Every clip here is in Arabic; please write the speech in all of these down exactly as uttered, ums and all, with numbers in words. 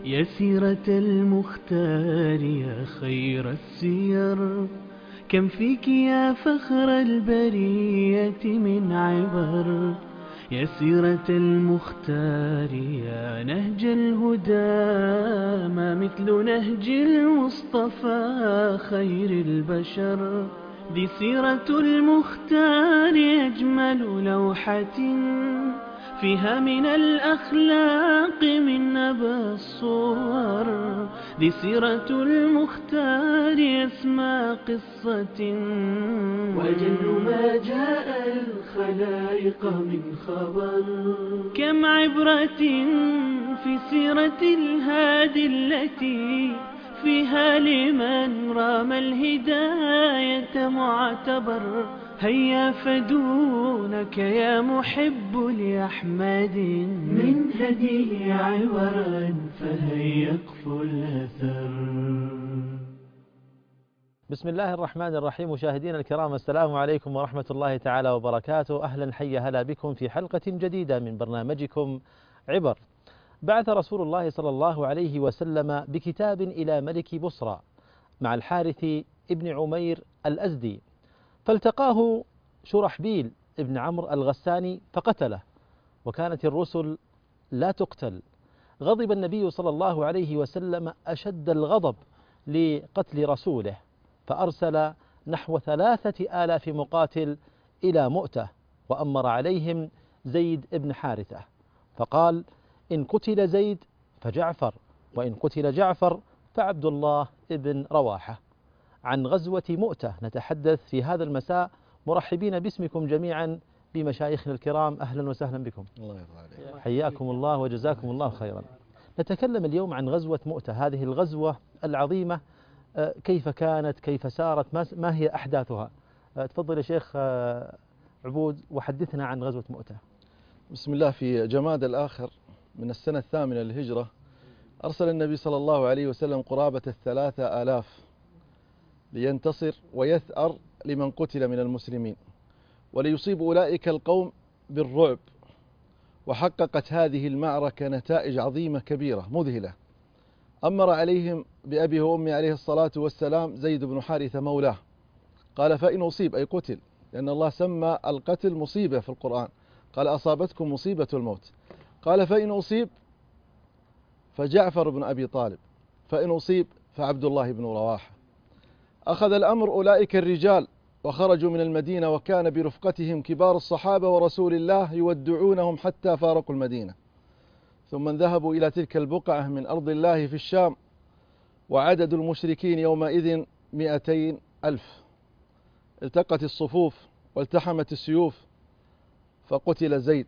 يا سيرة المختار يا خير السير، كم فيك يا فخر البرية من عبر. يا سيرة المختار يا نهج الهدى، ما مثل نهج المصطفى خير البشر. دي سيرة المختار أجمل لوحة، فيها من الأخلاق من أبى الصور. دي سيرة المختار أسمى قصة، وجل ما جاء الخلائق من خبر. كم عبرة في سيرة الهادي التي فيها لمن رام الهداية معتبر. هيا فدونك يا محب لأحمد، من هديه عبرا فهيا اقفو الأثر. بسم الله الرحمن الرحيم. مشاهدينا الكرام، السلام عليكم ورحمة الله تعالى وبركاته. أهلا حيا هلا بكم في حلقة جديدة من برنامجكم عبر. بعث رسول الله صلى الله عليه وسلم بكتاب إلى ملك بصرى مع الحارث ابن عمير الأزدي، فالتقاه شرحبيل ابن عمرو الغساني فقتله، وكانت الرسل لا تقتل. غضب النبي صلى الله عليه وسلم أشد الغضب لقتل رسوله، فأرسل نحو ثلاثة آلاف مقاتل إلى مؤتة، وأمر عليهم زيد ابن حارثة، فقال: إن قتل زيد فجعفر، وإن قتل جعفر فعبد الله ابن رواحة. عن غزوة مؤتة نتحدث في هذا المساء، مرحبين باسمكم جميعا بمشايخنا الكرام. أهلا وسهلا بكم. الله يرضى عليك. حياكم الله وجزاكم الله خيرا. نتكلم اليوم عن غزوة مؤتة، هذه الغزوة العظيمة، كيف كانت، كيف سارت، ما هي أحداثها؟ تفضل يا شيخ عبود وحدثنا عن غزوة مؤتة. بسم الله. في جماد الآخر من السنة الثامنة للهجرة أرسل النبي صلى الله عليه وسلم قرابة الثلاثة آلاف لينتصر ويثأر لمن قتل من المسلمين، وليصيب أولئك القوم بالرعب. وحققت هذه المعركة نتائج عظيمة كبيرة مذهلة. أمر عليهم بأبيه وأمي عليه الصلاة والسلام زيد بن حارثة مولاه، قال: فإن أصيب، أي قتل، لأن الله سمى القتل مصيبة في القرآن، قال: أصابتكم مصيبة الموت. قال: فإن أصيب فجعفر بن أبي طالب، فإن أصيب فعبد الله بن رواحة. أخذ الأمر أولئك الرجال وخرجوا من المدينة، وكان برفقتهم كبار الصحابة ورسول الله يودعونهم حتى فارقوا المدينة، ثم ذهبوا إلى تلك البقعة من أرض الله في الشام، وعدد المشركين يومئذ مئتين ألف. التقت الصفوف والتحمت السيوف، فقتل زيد،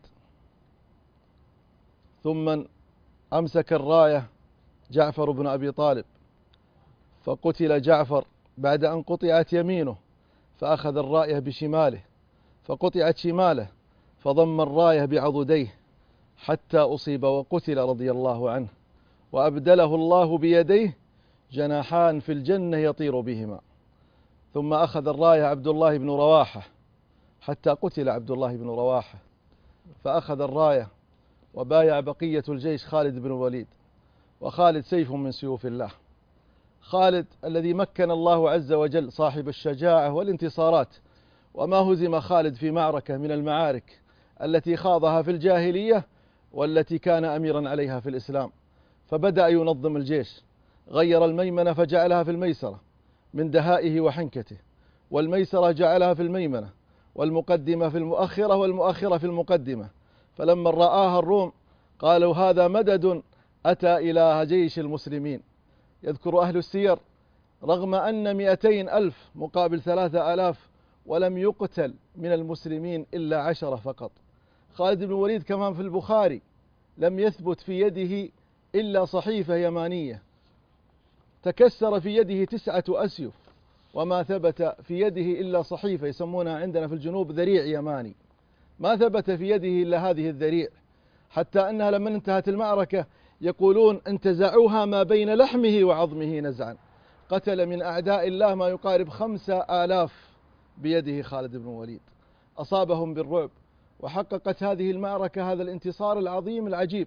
ثم أمسك الراية جعفر بن أبي طالب، فقتل جعفر بعد أن قطعت يمينه، فأخذ الراية بشماله، فقطعت شماله، فضم الراية بعضديه حتى أصيب وقتل رضي الله عنه، وأبدله الله بيديه جناحان في الجنة يطير بهما. ثم أخذ الراية عبد الله بن رواحة حتى قتل عبد الله بن رواحة، فأخذ الراية وبايع بقية الجيش خالد بن الوليد، وخالد سيف من سيوف الله. خالد الذي مكن الله عز وجل، صاحب الشجاعة والانتصارات، وما هزم خالد في معركة من المعارك التي خاضها في الجاهلية والتي كان أميرا عليها في الإسلام، فبدأ ينظم الجيش، غير الميمنة فجعلها في الميسرة من دهائه وحنكته، والميسرة جعلها في الميمنة، والمقدمة في المؤخرة، والمؤخرة في المقدمة. فلما رآها الروم قالوا: هذا مدد أتى إلى جيش المسلمين. يذكر أهل السير رغم أن مئتين ألف مقابل ثلاثة آلاف ولم يقتل من المسلمين إلا عشرة فقط. خالد بن الوليد كمان في البخاري لم يثبت في يده إلا صحيفة يمانية، تكسر في يده تسعة أسيف، وما ثبت في يده إلا صحيفة يسمونها عندنا في الجنوب ذريع يماني، ما ثبت في يده إلا هذه الذريع، حتى أنها لما انتهت المعركة يقولون انتزعوها ما بين لحمه وعظمه نزعا. قتل من أعداء الله ما يقارب خمسة آلاف بيده خالد بن الوليد، أصابهم بالرعب. وحققت هذه المعركة هذا الانتصار العظيم العجيب،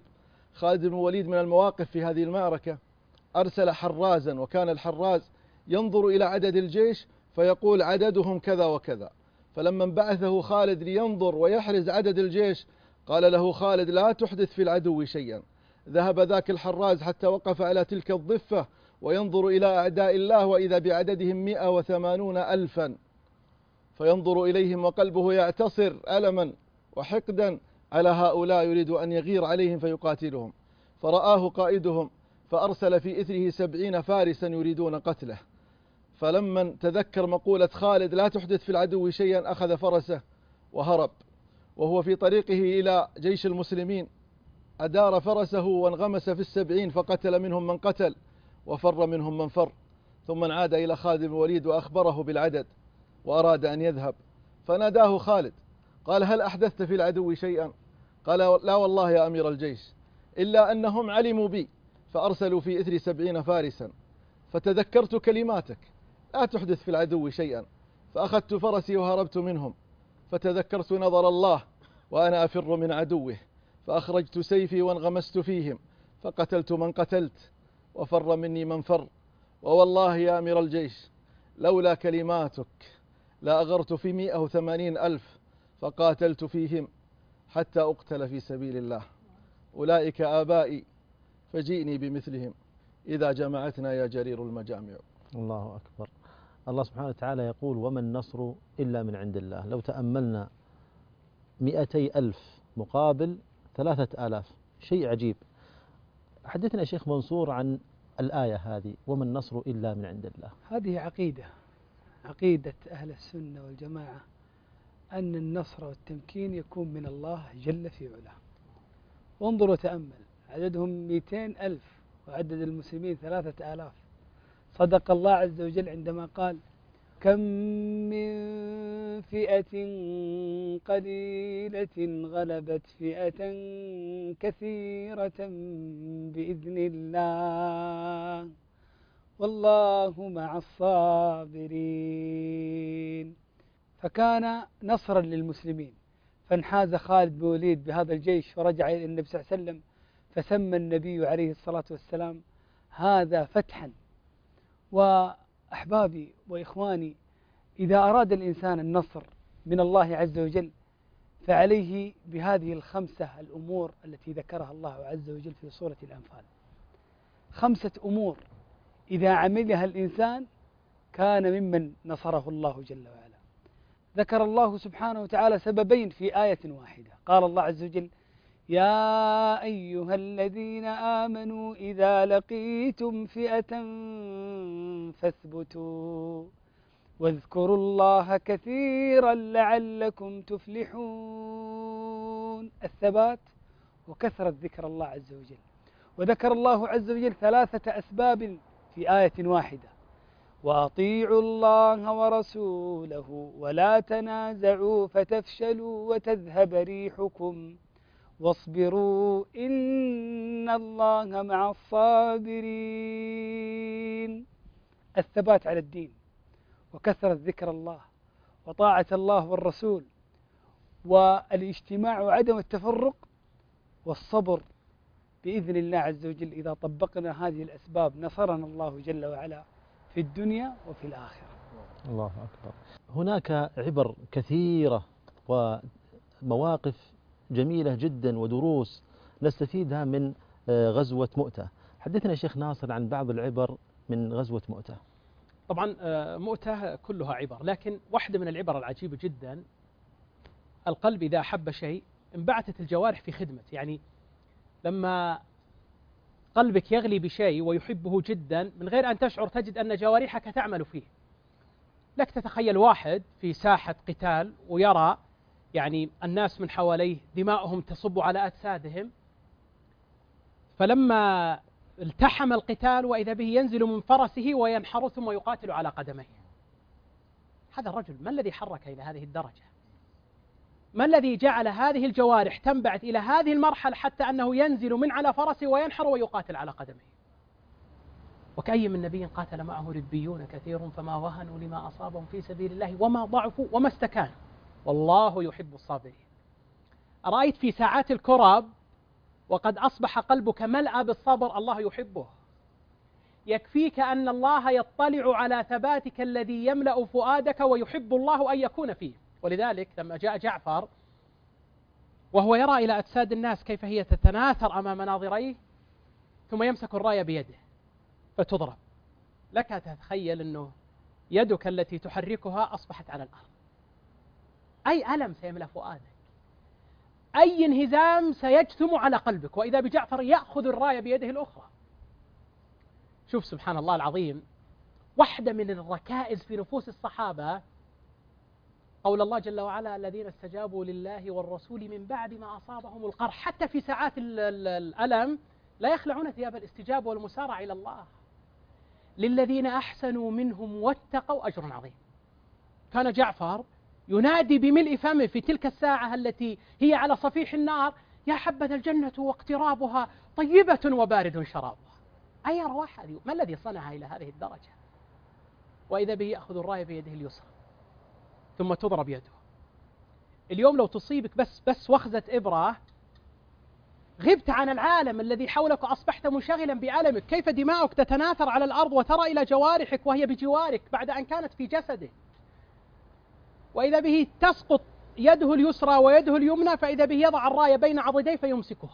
خالد بن الوليد من المواقف في هذه المعركة أرسل حرازا، وكان الحراز ينظر إلى عدد الجيش فيقول عددهم كذا وكذا. فلما انبعثه خالد لينظر ويحرز عدد الجيش قال له خالد لا تحدث في العدو شيئا. ذهب ذاك الحراز حتى وقف على تلك الضفة وينظر إلى أعداء الله وإذا بعددهم مئة وثمانون ألفا، فينظر إليهم وقلبه يعتصر ألما وحقدا على هؤلاء، يريد أن يغير عليهم فيقاتلهم. فرآه قائدهم فأرسل في إثره سبعين فارسا يريدون قتله. فلما تذكر مقولة خالد لا تحدث في العدو شيئا أخذ فرسه وهرب، وهو في طريقه إلى جيش المسلمين أدار فرسه وانغمس في السبعين فقتل منهم من قتل وفر منهم من فر. ثم عاد إلى خالد بن الوليد وأخبره بالعدد وأراد أن يذهب، فناداه خالد قال هل أحدثت في العدو شيئا؟ قال لا والله يا أمير الجيش، إلا أنهم علموا بي فأرسلوا في إثر سبعين فارسا، فتذكرت كلماتك لا تحدث في العدو شيئا، فأخذت فرسي وهربت منهم، فتذكرت نظر الله وأنا أفر من عدوه، فأخرجت سيفي وانغمست فيهم فقتلت من قتلت وفر مني من فر. ووالله يا أمير الجيش لولا كلماتك لأغرت في مئة وثمانين ألف فقاتلت فيهم حتى أقتل في سبيل الله. أولئك آبائي فجئني بمثلهم إذا جمعتنا يا جرير المجامع. الله أكبر. الله سبحانه وتعالى يقول وما النصر إلا من عند الله. لو تأملنا مئتي ألف مقابل ثلاثة آلاف، شيء عجيب. حدثنا شيخ منصور عن الآية هذه وما النصر إلا من عند الله. هذه عقيدة عقيدة أهل السنة والجماعة أن النصر والتمكين يكون من الله جل في علاه. وانظر وتأمل، عددهم مئتين ألف وعدد المسلمين ثلاثة آلاف. صدق الله عز وجل عندما قال كم من فئة قليلة غلبت فئة كثيرة بإذن الله والله مع الصابرين. فكان نصرا للمسلمين، فانحاز خالد بن الوليد بهذا الجيش ورجع إلى النبي صلى الله عليه وسلم، فسمى النبي عليه الصلاة والسلام هذا فتحا. وأحبابي وإخواني، إذا أراد الإنسان النصر من الله عز وجل فعليه بهذه الخمسة الأمور التي ذكرها الله عز وجل في سورة الأنفال. خمسة أمور إذا عملها الإنسان كان ممن نصره الله جل وعلا. ذكر الله سبحانه وتعالى سببين في آية واحدة. قال الله عز وجل يا أيها الذين آمنوا إذا لقيتم فئة فاثبتوا واذكروا الله كثيرا لعلكم تفلحون. الثبات وكثرة ذكر الله عز وجل. وذكر الله عز وجل ثلاثة أسباب في آية واحدة: وأطيعوا الله ورسوله ولا تنازعوا فتفشلوا وتذهب ريحكم واصبروا إن الله مع الصابرين. الثبات على الدين وكثرة ذكر الله وطاعة الله والرسول والاجتماع وعدم التفرق والصبر بإذن الله عز وجل. إذا طبقنا هذه الأسباب نصرنا الله جل وعلا في الدنيا وفي الآخرة. الله أكبر. هناك عبر كثيرة ومواقف جميلة جدا ودروس نستفيدها من غزوة مؤتة. حدثنا شيخ ناصر عن بعض العبر من غزوة مؤتة. طبعا مؤتة كلها عبر، لكن واحدة من العبر العجيبة جدا: القلب إذا أحب شيء انبعثت الجوارح في خدمة. يعني لما قلبك يغلي بشيء ويحبه جدا من غير أن تشعر تجد أن جوارحك تعمل فيه. لك تتخيل واحد في ساحة قتال ويرى يعني الناس من حواليه دماؤهم تصب على أجسادهم، فلما التحم القتال وإذا به ينزل من فرسه وينحر ثم يقاتل على قدميه. هذا الرجل ما الذي حرك إلى هذه الدرجة؟ ما الذي جعل هذه الجوارح تنبعث إلى هذه المرحلة حتى أنه ينزل من على فرسه وينحر ويقاتل على قدميه؟ وكأي من نبي قاتل معه ربيون كثير فما وهنوا لما أصابهم في سبيل الله وما ضعفوا وما استكانوا والله يحب الصابرين. أرأيت في ساعات الكرب وقد أصبح قلبك ملأ بالصبر، الله يحبه. يكفيك أن الله يطلع على ثباتك الذي يملأ فؤادك، ويحب الله أن يكون فيه. ولذلك لما جاء جعفر وهو يرى إلى أجساد الناس كيف هي تتناثر أمام ناظريه، ثم يمسك الراية بيده فتضرب، لك تتخيل أنه يدك التي تحركها أصبحت على الأرض. أي ألم سيملأ فؤادك، أي انهزام سيجثم على قلبك. وإذا بجعفر يأخذ الراية بيده الأخرى. شوف سبحان الله العظيم، واحدة من الركائز في نفوس الصحابة قول الله جل وعلا: الذين استجابوا لله والرسول من بعد ما أصابهم القرح. حتى في ساعات الألم لا يخلعون ثياب الاستجابة والمسارعة إلى الله. للذين أحسنوا منهم واتقوا أجر عظيم. كان جعفر ينادي بملء فمه في تلك الساعة التي هي على صفيح النار: يا حبذا الجنة واقترابها طيبة وبارد شرابها. أي أرواح هذه؟ ما الذي صنعها إلى هذه الدرجة؟ وإذا به يأخذ الراية بيده اليسرى ثم تضرب يده. اليوم لو تصيبك بس بس وخزة إبرة، غبت عن العالم الذي حولك وأصبحت منشغلا بعالمك. كيف دماؤك تتناثر على الأرض وترى إلى جوارحك وهي بجوارك بعد أن كانت في جسدك. وإذا به تسقط يده اليسرى ويده اليمنى، فإذا به يضع الراية بين عضديه فيمسكها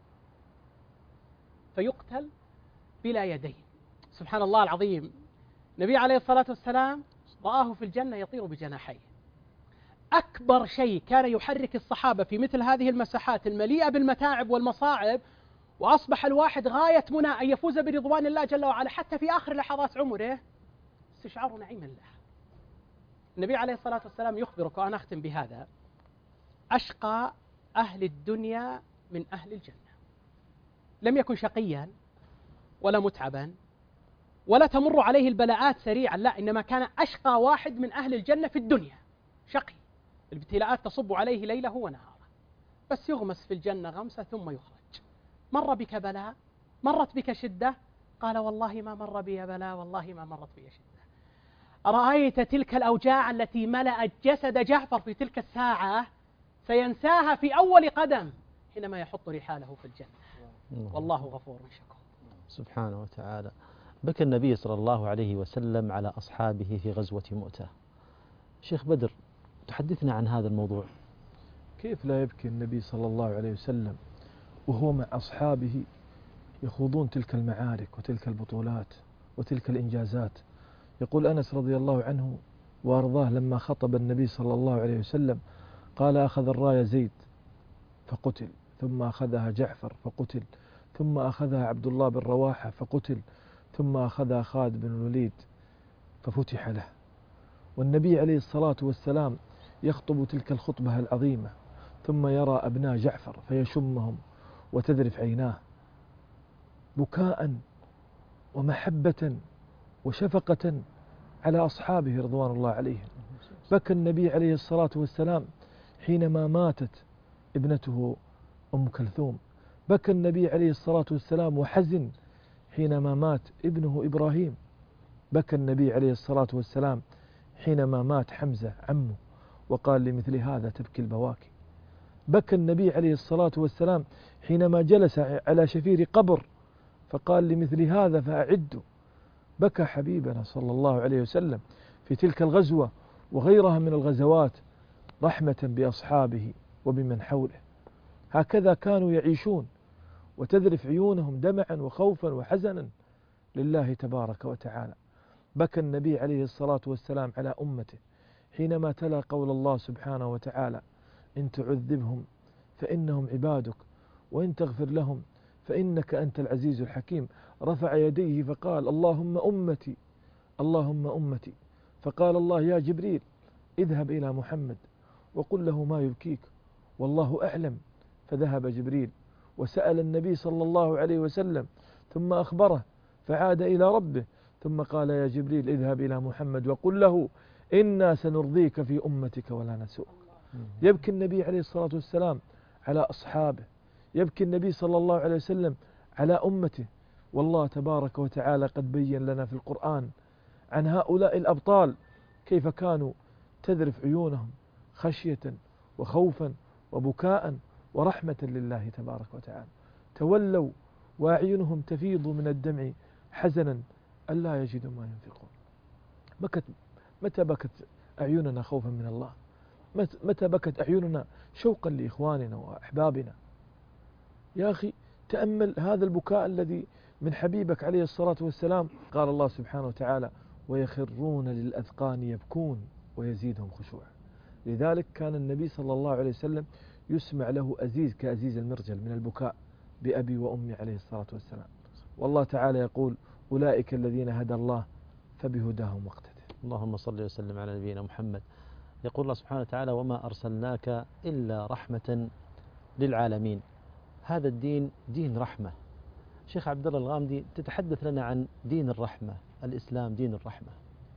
فيقتل بلا يدين. سبحان الله العظيم. النبي عليه الصلاة والسلام رآه في الجنة يطير بجناحيه. أكبر شيء كان يحرك الصحابة في مثل هذه المساحات المليئة بالمتاعب والمصاعب، وأصبح الواحد غاية منى أن يفوز برضوان الله جل وعلا حتى في آخر لحظات عمره، استشعار نعيم الله. النبي عليه الصلاة والسلام يخبرك، وأنا أختم بهذا: أشقى أهل الدنيا من أهل الجنة. لم يكن شقيا ولا متعبا ولا تمر عليه البلاءات سريعا، لا، إنما كان أشقى واحد من أهل الجنة في الدنيا. شقي، الابتلاءات تصب عليه ليله ونهاره، بس يغمس في الجنة غمسة ثم يخرج. مر بك بلاء، مرت بك شدة، قال: والله ما مر بي بلاء، والله ما مرت بي شدة. أرأيت تلك الأوجاع التي ملأت جسد جعفر في تلك الساعة، سينساها في أول قدم حينما يحط رحاله في الجنة. والله غفور شكور سبحانه وتعالى. بكى النبي صلى الله عليه وسلم على أصحابه في غزوة مؤتة. شيخ بدر، تحدثنا عن هذا الموضوع. كيف لا يبكي النبي صلى الله عليه وسلم وهو مع أصحابه يخوضون تلك المعارك وتلك البطولات وتلك الإنجازات؟ يقول أنس رضي الله عنه وأرضاه: لما خطب النبي صلى الله عليه وسلم قال: أخذ الراية زيد فقتل، ثم أخذها جعفر فقتل، ثم أخذها عبد الله بن رواحة فقتل، ثم أخذها خالد بن الوليد ففتح له. والنبي عليه الصلاة والسلام يخطب تلك الخطبة العظيمة، ثم يرى أبناء جعفر فيشمهم وتذرف عيناه بكاء ومحبة وشفقة على أصحابه رضوان الله عليهم. بكى النبي عليه الصلاة والسلام حينما ماتت ابنته أم كلثوم. بكى النبي عليه الصلاة والسلام وحزن حينما مات ابنه إبراهيم. بكى النبي عليه الصلاة والسلام حينما مات حمزة عمه، وقال: لمثل هذا تبكي البواكي. بكى النبي عليه الصلاة والسلام حينما جلس على شفير قبر، فقال: لمثل هذا فأعدوا. بكى حبيبنا صلى الله عليه وسلم في تلك الغزوة وغيرها من الغزوات رحمة بأصحابه وبمن حوله. هكذا كانوا يعيشون، وتذرف عيونهم دمعا وخوفا وحزنا لله تبارك وتعالى. بكى النبي عليه الصلاة والسلام على أمته حينما تلا قول الله سبحانه وتعالى: إن تعذبهم فإنهم عبادك وإن تغفر لهم فإنك أنت العزيز الحكيم. رفع يديه فقال: اللهم أمتي، اللهم أمتي. فقال الله: يا جبريل اذهب إلى محمد وقل له ما يبكيك والله أعلم. فذهب جبريل وسأل النبي صلى الله عليه وسلم ثم أخبره، فعاد إلى ربه ثم قال: يا جبريل اذهب إلى محمد وقل له إنا سنرضيك في أمتك ولا نسوءك. يبكي النبي عليه الصلاة والسلام على أصحابه، يبكي النبي صلى الله عليه وسلم على أمته. والله تبارك وتعالى قد بين لنا في القرآن عن هؤلاء الأبطال كيف كانوا تذرف عيونهم خشية وخوفا وبكاء ورحمة لله تبارك وتعالى. تولوا وأعينهم تفيض من الدمع حزنا ألا يجدوا ما ينفقون. بكت متى بكت أعيننا خوفا من الله؟ متى بكت أعيننا شوقا لإخواننا وأحبابنا؟ يا أخي تأمل هذا البكاء الذي من حبيبك عليه الصلاة والسلام. قال الله سبحانه وتعالى: ويخرون للأذقان يبكون ويزيدهم خشوعا. لذلك كان النبي صلى الله عليه وسلم يسمع له أزيز كأزيز المرجل من البكاء بأبي وأمي عليه الصلاة والسلام. والله تعالى يقول: أولئك الذين هدى الله فبهداهم مقتدى. اللهم صل وسلم على نبينا محمد. يقول الله سبحانه وتعالى: وما أرسلناك إلا رحمة للعالمين. هذا الدين دين رحمة. شيخ عبد الله الغامدي، تتحدث لنا عن دين الرحمة، الإسلام دين الرحمة.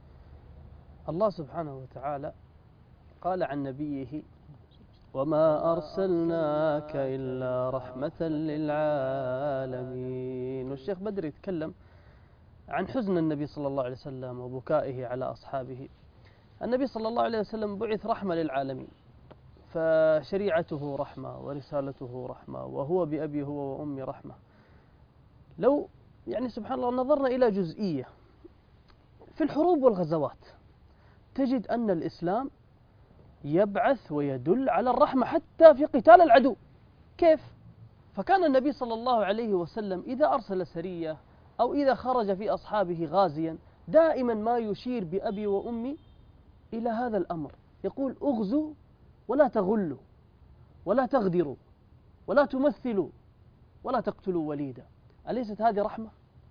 الله سبحانه وتعالى قال عن نبيه: وما أرسلناك إلا رحمة للعالمين. والشيخ بدر يتكلم عن حزن النبي صلى الله عليه وسلم وبكائه على أصحابه. النبي صلى الله عليه وسلم بعث رحمة للعالمين، فشريعته رحمة ورسالته رحمة وهو بأبي هو وأمي رحمة. لو يعني سبحان الله نظرنا إلى جزئية في الحروب والغزوات تجد أن الإسلام يبعث ويدل على الرحمة حتى في قتال العدو. كيف؟ فكان النبي صلى الله عليه وسلم إذا أرسل سرية أو إذا خرج في أصحابه غازيا دائما ما يشير بأبي وأمي إلى هذا الأمر، يقول: اغزوا ولا تغلوا ولا تغدروا ولا تمثلوا ولا تقتلوا وليدا. أليست هذه رحمة؟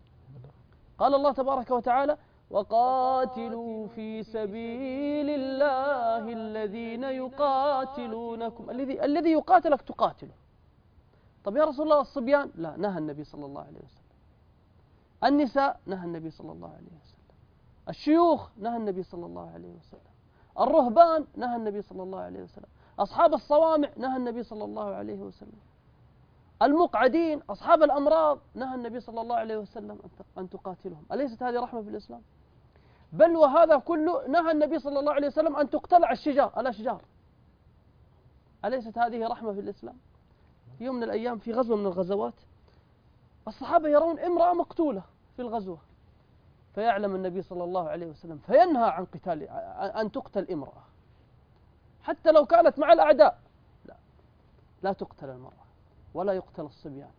قال الله تبارك وتعالى: وقاتلوا في سبيل الله الذين يقاتلونكم. الذي الذي يقاتلك تقاتله. طب يا رسول الله الصبيان؟ لا، نهى النبي صلى الله عليه وسلم. النساء نهى النبي صلى الله عليه وسلم. الشيوخ نهى النبي صلى الله عليه وسلم. الرهبان نهى النبي صلى الله عليه وسلم. أصحاب الصوامع نهى النبي صلى الله عليه وسلم. المقعدين أصحاب الأمراض نهى النبي صلى الله عليه وسلم أن تقاتلهم. أليست هذه رحمة في الإسلام؟ بل وهذا كله نهى النبي صلى الله عليه وسلم أن تقتلع الشجار الأشجار. أليست هذه رحمة في الإسلام؟ يوم من الأيام في غزوة من الغزوات الصحابة يرون امرأة مقتولة في الغزوة، فيعلم النبي صلى الله عليه وسلم فينهى عن قتال أن تقتل امرأة حتى لو كانت مع الأعداء. لا، لا تقتل المرأة ولا يقتل الصبيان.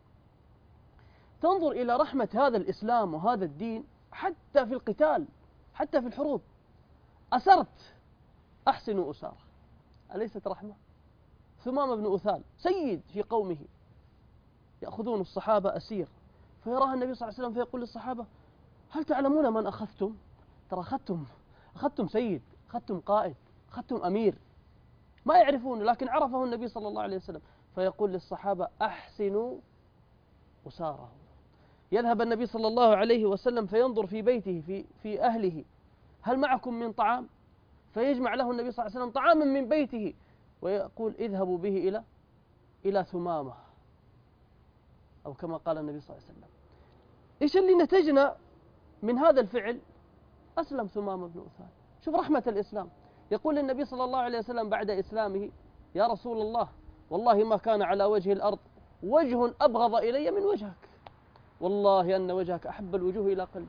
تنظر إلى رحمة هذا الإسلام وهذا الدين حتى في القتال، حتى في الحروب. أسرت، أحسنوا أسارة. أليست رحمة؟ ثمامة بن أثال سيد في قومه، يأخذون الصحابة أسير، فيراها النبي صلى الله عليه وسلم فيقول للصحابة: هل تعلمون من أخذتم؟ ترى أخذتم أخذتم سيد، أخذتم قائد، أخذتم أمير. ما يعرفون، لكن عرفه النبي صلى الله عليه وسلم، فيقول للصحابة: أحسنوا أساره. يذهب النبي صلى الله عليه وسلم فينظر في بيته في في أهله: هل معكم من طعام؟ فيجمع له النبي صلى الله عليه وسلم طعاما من بيته ويقول: اذهبوا به إلى إلى ثمامة، أو كما قال النبي صلى الله عليه وسلم. إيش اللي نتجنا من هذا الفعل؟ أسلم ثمامة بن أثال. شوف رحمة الإسلام. يقول النبي صلى الله عليه وسلم بعد إسلامه: يا رسول الله، والله ما كان على وجه الأرض وجه أبغض إلي من وجهك، والله أن وجهك أحب الوجوه إلى قلبي.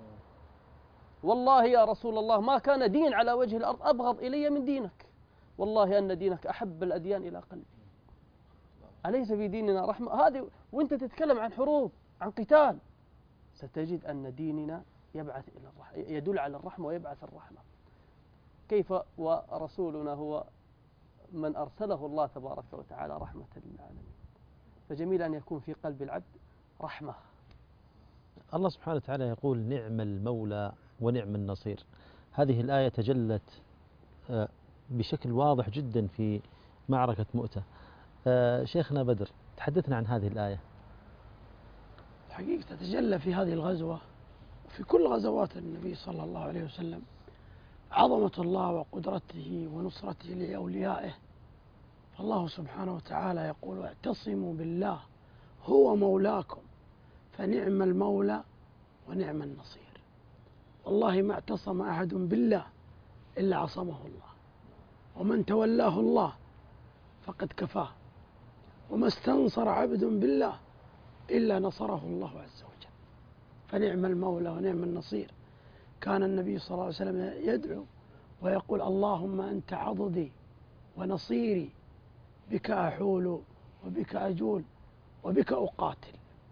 والله يا رسول الله ما كان دين على وجه الأرض أبغض إلي من دينك، والله أن دينك أحب الأديان إلى قلبي. أليس في ديننا رحمة؟ هذه وأنت تتكلم عن حروب، عن قتال، ستجد أن ديننا يبعث إلى الرحمة، يدل على الرحمة ويبعث الرحمة. كيف ورسولنا هو من أرسله الله تبارك وتعالى رحمة للعالمين. فجميل أن يكون في قلب العبد رحمة. الله سبحانه وتعالى يقول: نعم المولى ونعم النصير. هذه الآية تجلت بشكل واضح جدا في معركة مؤتة. شيخنا بدر، تحدثنا عن هذه الآية. الحقيقة تتجلى في هذه الغزوة وفي كل غزوات النبي صلى الله عليه وسلم عظمة الله وقدرته ونصرته لأوليائه. فالله سبحانه وتعالى يقول: اعتصموا بالله هو مولاكم فنعم المولى ونعم النصير. والله ما اعتصم أحد بالله إلا عصمه الله، ومن تولاه الله فقد كفاه، وما استنصر عبد بالله إلا نصره الله عز وجل. فنعم المولى ونعم النصير. كان النبي صلى الله عليه وسلم يدعو ويقول اللهم أنت عضدي ونصيري، بك أحول وبك أجول وبك أقاتل.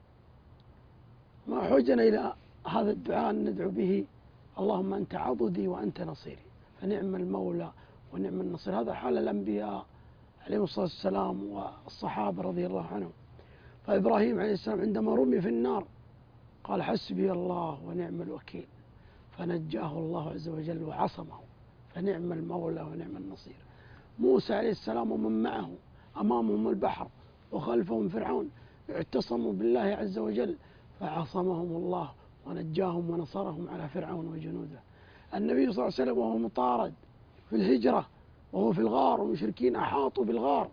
ما حوجنا إلى هذا الدعاء أن ندعو به اللهم أنت عضدي وأنت نصيري. فنعم المولى ونعم النصير. هذا حال الأنبياء عليهم الصلاة والسلام والصحابة رضي الله عنهم. فإبراهيم عليه السلام عندما رمي في النار قال حسبي الله ونعم الوكيل، فنجاه الله عز وجل وعصمه. فنعم المولى ونعم النصير. موسى عليه السلام ومن معه أمامهم البحر وخلفهم فرعون اعتصموا بالله عز وجل فعصمهم الله ونجاهم ونصرهم على فرعون وجنوده. النبي صلى الله عليه وسلم وهو مطارد في الهجرة وهو في الغار والمشركين أحاطوا بالغار،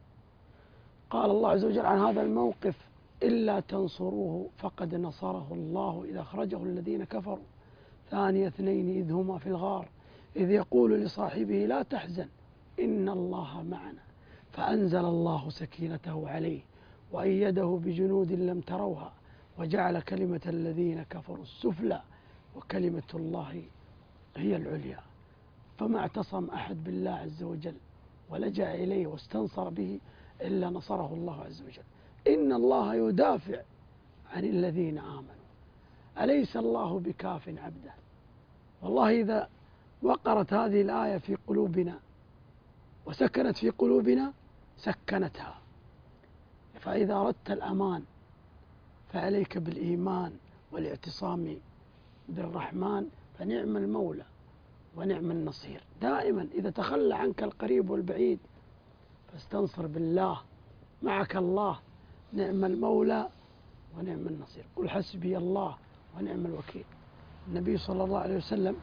قال الله عز وجل عن هذا الموقف إلا تنصروه فقد نصره الله إذا أخرجه الذين كفروا ثاني اثنين إذ هما في الغار إذ يقول لصاحبه لا تحزن إن الله معنا فأنزل الله سكينته عليه وأيده بجنود لم تروها وجعل كلمة الذين كفروا السفلى وكلمة الله هي العليا. فما اعتصم أحد بالله عز وجل ولجأ إليه واستنصر به إلا نصره الله عز وجل. إن الله يدافع عن الذين آمنوا أليس الله بكاف عبده. والله إذا وقرت هذه الآية في قلوبنا وسكنت في قلوبنا سكنتها. فإذا أردت الأمان فعليك بالإيمان والاعتصام بالرحمن فنعم المولى ونعم النصير. دائما إذا تخلى عنك القريب والبعيد فاستنصر بالله، معك الله، نعم المولى ونعم النصير. قل حسبي الله ونعم الوكيل. النبي صلى الله عليه وسلم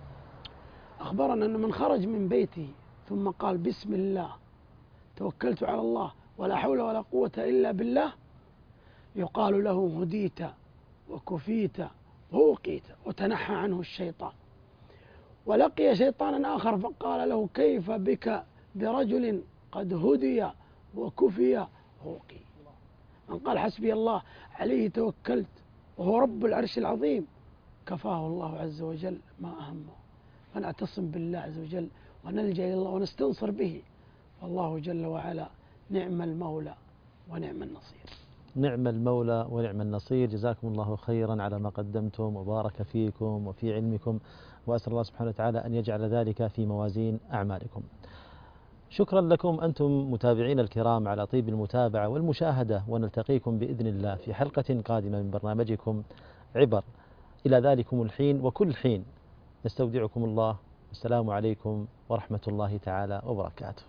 أخبرنا أن من خرج من بيته ثم قال بسم الله توكلت على الله ولا حول ولا قوة إلا بالله يقال له هديت وكفيت ووقيت وتنحى عنه الشيطان. ولقي شيطانا آخر فقال له كيف بك برجل قد هدي وكفي ووقي. من قال حسبي الله عليه توكلت وهو رب العرش العظيم كفاه الله عز وجل ما أهمه. فنعتصم بالله عز وجل ونلجأ إلى الله ونستنصر به والله جل وعلا نعم المولى ونعم النصير. نعم المولى ونعم النصير. جزاكم الله خيرا على ما قدمتم وبارك فيكم وفي علمكم، وأسأل الله سبحانه وتعالى أن يجعل ذلك في موازين أعمالكم. شكرا لكم أنتم متابعين الكرام على طيب المتابعة والمشاهدة، ونلتقيكم بإذن الله في حلقة قادمة من برنامجكم عبر. إلى ذلكم الحين وكل حين نستودعكم الله، والسلام عليكم ورحمة الله تعالى وبركاته.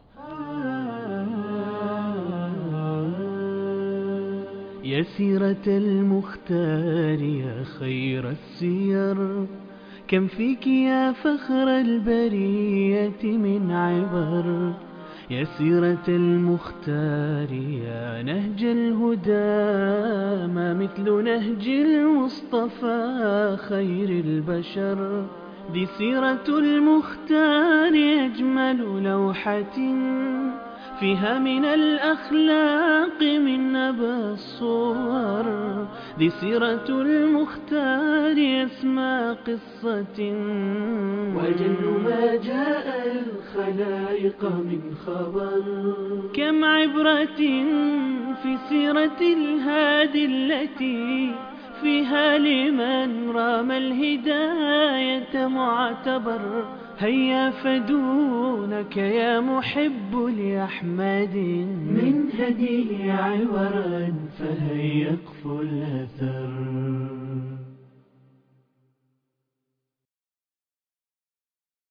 يا سيرة المختار يا خير السير، كم فيك يا فخر البرية من عبر. يا سيرة المختار يا نهج الهدى، ما مثل نهج المصطفى خير البشر. دي سيرة المختار أجمل لوحة فيها من الأخلاق من نبى الصور. دي سيرة المختار أسمى قصة وجل ما جاء الخلائق من خبر. كم عبرة في سيرة الهادي التي فيها لمن رام الهداية معتبر. هيا فدونك يا محب لأحمد من هديه عبرا فهيا اقفل